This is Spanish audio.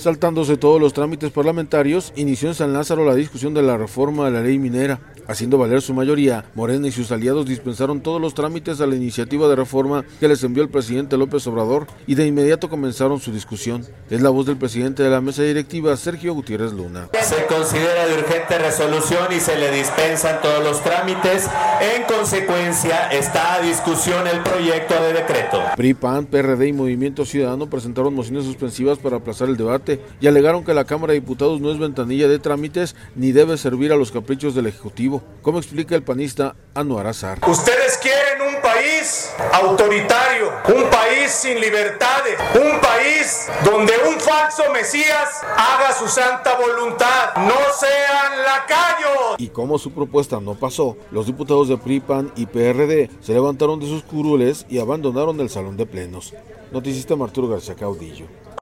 Saltándose todos los trámites parlamentarios, inició en San Lázaro la discusión de la reforma de la ley minera. Haciendo valer su mayoría, Morena y sus aliados dispensaron todos los trámites a la iniciativa de reforma que les envió el presidente López Obrador y de inmediato comenzaron su discusión. Es la voz del presidente de la mesa directiva, Sergio Gutiérrez Luna. Se considera de urgente resolución y se le dispensan todos los trámites. En consecuencia, está a discusión el proyecto de decreto. PRI, PAN, PRD y Movimiento Ciudadano presentaron mociones suspensivas para aplazar el debate y alegaron que la Cámara de Diputados no es ventanilla de trámites ni debe servir a los caprichos del Ejecutivo, como explica el panista Anwar Azar. Ustedes quieren un país autoritario, un país sin libertades, un país donde un falso Mesías haga su santa voluntad. No sean lacayos. Y como su propuesta no pasó, los diputados de PRI, PAN y PRD se levantaron de sus curules y abandonaron el salón de plenos. Noticista Arturo García Caudillo.